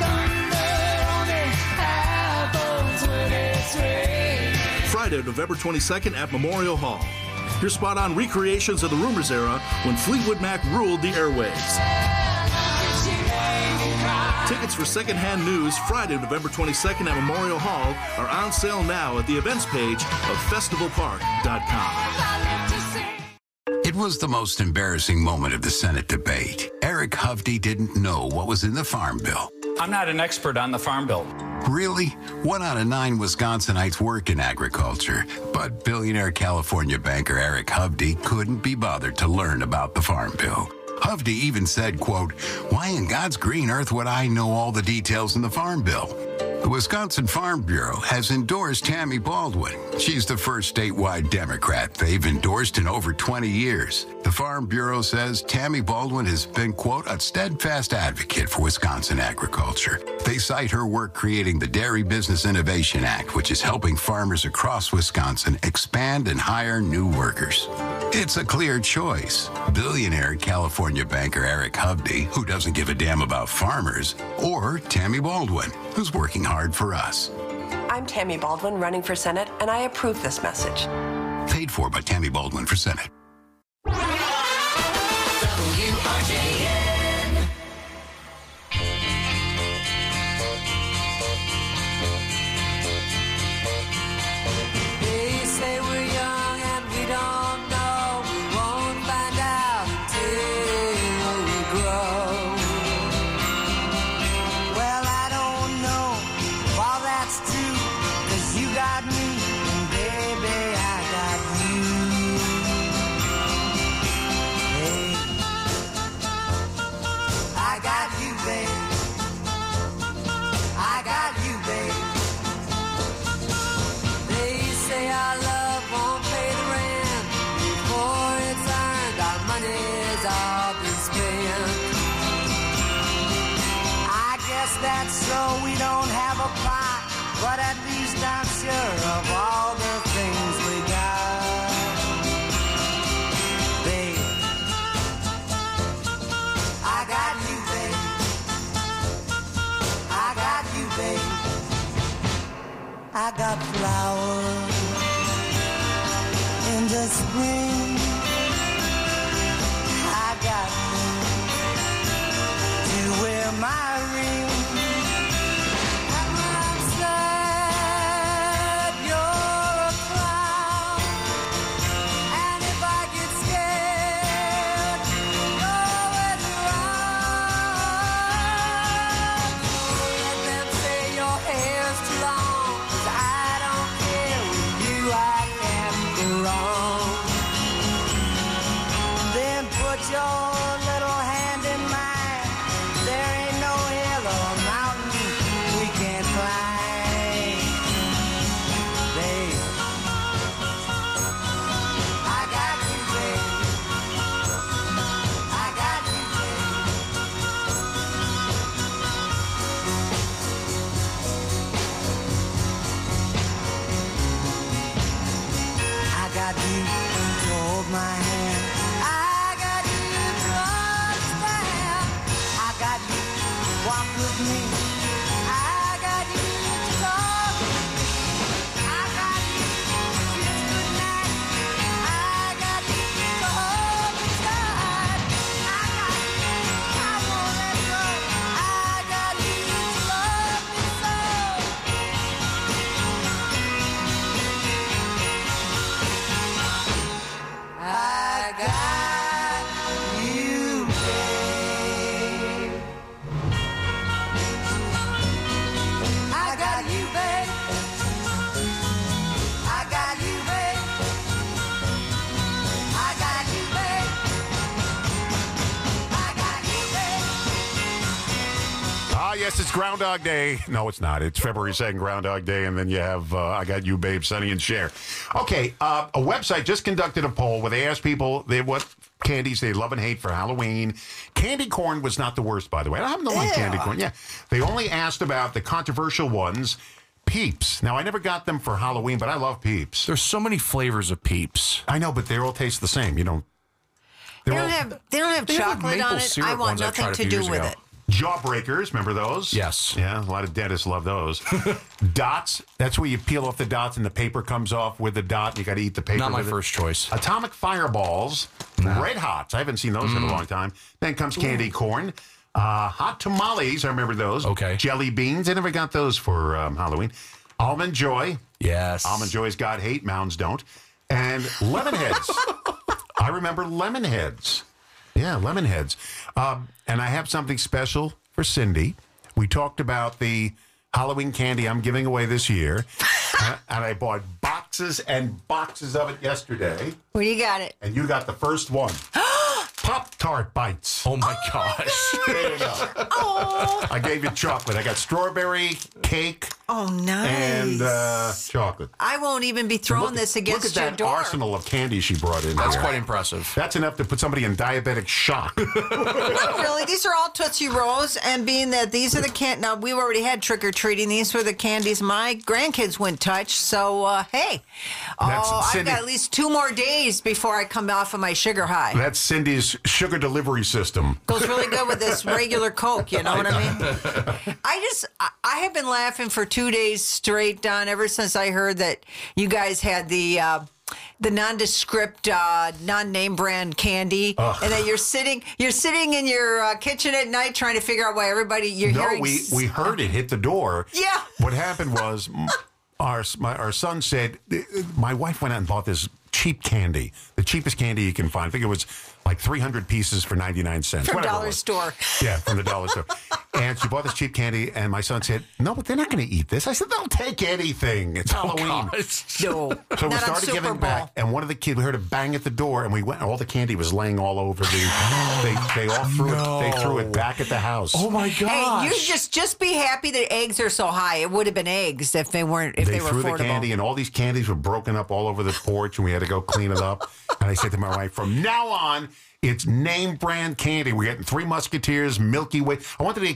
Friday, November twenty-second at Memorial Hall. Hear spot-on recreations of the Rumors era when Fleetwood Mac ruled the airwaves. Tickets for Secondhand News Friday, November twenty-second at Memorial Hall are on sale now at the events page of festival park dot com. It was the most embarrassing moment of the Senate debate. Eric Hovde didn't know what was in the Farm Bill. I'm not an expert on the Farm Bill. Really? One out of nine Wisconsinites work in agriculture, but billionaire California banker Eric Hovde couldn't be bothered to learn about the Farm Bill. Hovde even said, quote, "Why in God's green earth would I know all the details in the Farm Bill?" The Wisconsin Farm Bureau has endorsed Tammy Baldwin. She's the first statewide Democrat they've endorsed in over twenty years. The Farm Bureau says Tammy Baldwin has been, quote, "a steadfast advocate for Wisconsin agriculture." They cite her work creating the Dairy Business Innovation Act, which is helping farmers across Wisconsin expand and hire new workers. It's a clear choice. Billionaire California banker Eric Hovde, who doesn't give a damn about farmers, or Tammy Baldwin, who's working hard for us. I'm Tammy Baldwin running for Senate, and I approve this message. Paid for by Tammy Baldwin for Senate. W R J N. They say we're young and we don't know. We won't find out until we grow. Well, I don't know if all that's true, 'cause you got me, and baby, I got you. that's so we don't have a pot, but at least I'm sure of all the things we got. Babe, I got you, babe. I got you, babe. I got flowers in the spring. I got you to wear my ring. And when I'm sad, you're a clown. And if I get scared, you're always around. Let them say your hair's too long, 'cause I don't care. With you I can't go wrong. Then put your little hand in mine. There ain't no hill or mountain we can't climb. Babe, I got you, babe. I got you, babe. I got you to hold my hand. I got you to understand. I got you to walk with me. I got you to talk. I got you to kiss goodnight. I got you to hold me tight. I got you, I won't let go. I got you to love me so. I got you, babe. I got you, babe. I got you, babe. I got you, babe. I got you, babe. Ah, yes, it's Groundhog Day. No, it's not. It's February second, Groundhog Day, and then you have uh, I Got You, Babe, Sonny and Cher. Okay, uh, a website just conducted a poll where they asked people they, what candies they love and hate for Halloween. Candy corn was not the worst, by the way. I happen to like candy corn. Yeah, they only asked about the controversial ones. Peeps. Now, I never got them for Halloween, but I love Peeps. There's so many flavors of Peeps. I know, but they all taste the same. You don't. They they're don't all- have they don't have They have chocolate maple on it. syrup I want ones I nothing tried a to few do years with ago. it. Jawbreakers, remember those? Yes. Yeah, a lot of dentists love those. Dots, that's where you peel off the dots and the paper comes off with the dot and you got to eat the paper. Not my with it. first choice. Atomic Fireballs, Red Hots. I haven't seen those in a Mm. long time. Then comes candy corn. Uh, hot tamales, I remember those. Okay. Jelly beans, I never got those for um, Halloween. Almond Joy. Yes. Almond Joys God hate, Mounds don't. And lemon heads. I remember lemon heads. Yeah, lemon heads. Um, and I have something special for Cindy. We talked about the Halloween candy I'm giving away this year. uh, and I bought boxes and boxes of it yesterday. Well, you got it. And you got the first one. Pop-Tart Bites. Oh, my gosh. There you go. Oh. I gave you chocolate. I got strawberry, cake, Oh, nice. and uh, chocolate. I won't even be throwing Look at- this against Look at your that door. arsenal of candy she brought in. That's here. quite impressive. That's enough to put somebody in diabetic shock. Not really. These are all Tootsie Rolls, and being that these are the can. Now we've already had trick or treating. These were the candies my grandkids wouldn't touch. So uh, hey, That's oh, I've Cindy- got at least two more days before I come off of my sugar high. That's Cindy's sugar delivery system. Goes really good with this regular Coke. You know what I mean? I just I, I have been laughing for two days straight, Don. Ever since I heard that you guys had the. Uh, the nondescript, uh, non-name brand candy, Ugh. and that you're sitting, you're sitting in your uh, kitchen at night trying to figure out why everybody you're No, hearing. we, we heard it hit the door. Yeah. What happened was m- our my, our son said, my wife went out and bought this cheap candy, the cheapest candy you can find. I think it was like three hundred pieces for ninety-nine cents. from whatever it dollar was. store. Yeah, from the dollar store. And she bought this cheap candy, and my son said, no, but they're not going to eat this. I said, they'll take anything. It's Halloween. No, So we not on started Super giving Bowl. back, and one of the kids, we heard a bang at the door, and we went, all the candy was laying all over the, they, they all threw it, they threw it back at the house. Oh, my gosh. Hey, you just just be happy that eggs are so high. It would have been eggs if they weren't if they they, were threw affordable. the candy, and all these candies were broken up all over the porch, and we had to go clean it up. And I said to my wife, from now on, it's name brand candy. We're getting Three Musketeers, Milky Way. I wanted to get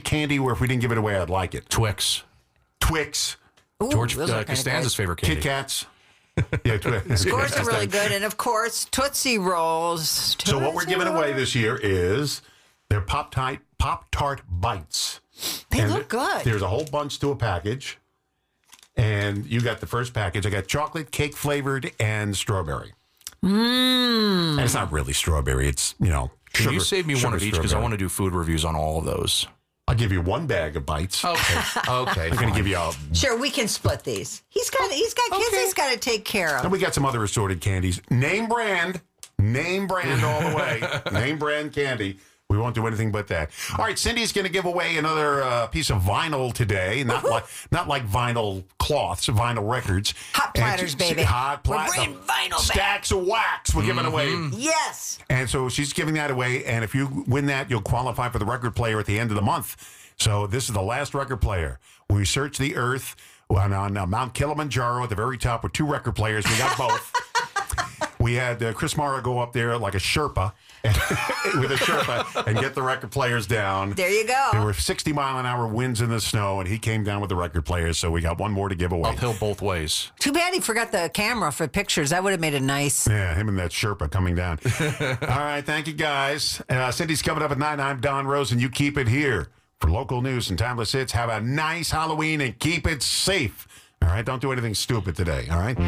candy where if we didn't give it away, I'd like it? Twix. Twix. Ooh, George those are uh, kinda Costanza's good. favorite candy. Kit Kats. Yeah, Twix. Scores are really good. And, of course, Tootsie Rolls. So what we're Tootsie giving away Rolls. this year is their Pop Tart Pop Tart Bites. They And look good. There's a whole bunch to a package. And you got the first package. I got chocolate, cake flavored, and strawberry. Mmm. And it's not really strawberry. It's, you know, Can sugar, you save me one sugar of each? Because I strawberry. want to do food reviews on all of those. I'll give you one bag of bites. Okay. Okay. I'm going to give you a... Sure, we can split these. He's got he's got kids he's got to take care of. And we got some other assorted candies. Name brand. Name brand all the way. Name brand candy. We won't do anything but that. All right, Cindy's going to give away another uh, piece of vinyl today. Not like not like vinyl cloths, vinyl records. Hot platters, And baby. Hot We're platters. bringing vinyl back. Stacks of wax we're giving away. Yes. And so she's giving that away. And if you win that, you'll qualify for the record player at the end of the month. So this is the last record player. We searched the earth on, on uh, Mount Kilimanjaro at the very top with two record players. We got both. We had uh, Chris Mara go up there like a Sherpa with a Sherpa and get the record players down. There you go. There were sixty mile an hour winds in the snow, and he came down with the record players. So we got one more to give away. Uphill both ways. Too bad he forgot the camera for pictures. That would have made it nice. Yeah, him and that Sherpa coming down. All right, thank you guys. Uh, Cindy's coming up at nine. I'm Don Rose, and you keep it here for local news and timeless hits. Have a nice Halloween and keep it safe. All right, don't do anything stupid today. All right.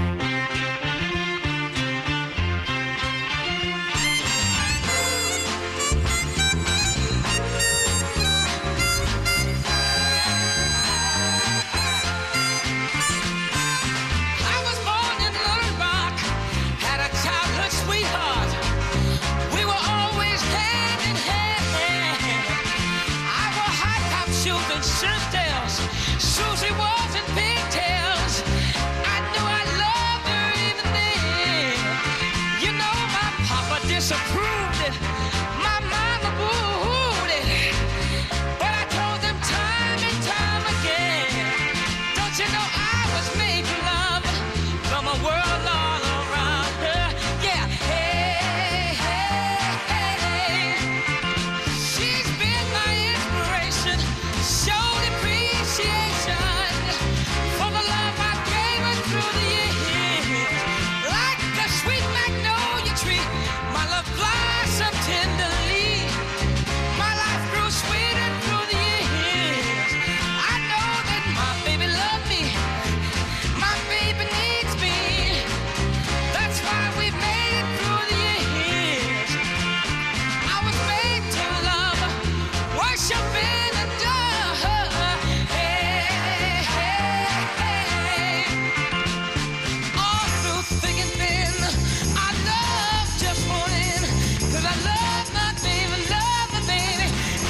I was born in Little Rock, had a childhood sweetheart. We were always hand in hand. I wore high top shoes and shirt tails. Susie was in pigtails. I knew I loved her even then. You know my papa disapproved it. My mama booed it. But I told them time and time again. Don't you know I was made to love from a world all around her? Yeah, hey, hey, hey. She's been my inspiration, showed appreciation for the love I gave her through the years. Like a sweet magnolia tree, my love blossomed tenderly. My life grew sweeter through the years. I know that my baby loved me. My baby needs me. That's why we've made it through the years. I was made to love, worship and adore her. Hey, hey, hey. All through thick and thin, I love just one in. 'Cause I love my baby, love my baby.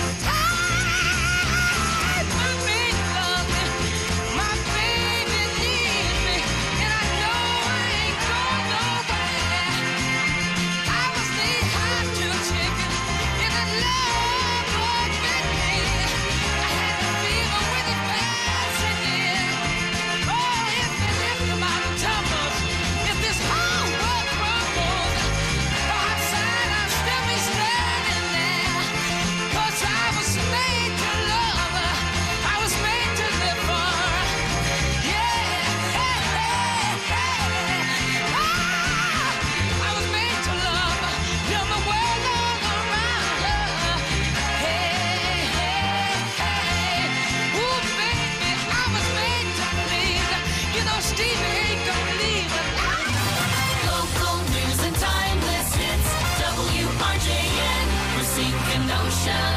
Ah, my baby loves me. My baby needs me. And I know I ain't going nowhere. I was knee high to a chicken in a love bug bit me. I had a fever with it passing in. Oh, if the lift the mountain tumbles, if this whole world crumbles, go outside, I'll still be standing there. 'Cause I was made to love her. I was made to live for her. Yeah, hey, hey, hey. Ah, I was made to love her. Build the world all around her. Hey, hey, hey. Ooh, baby, I was made to please her. You know Stevie ain't gonna leave her. Local news and timeless hits. W R J N, Racine, Kenosha.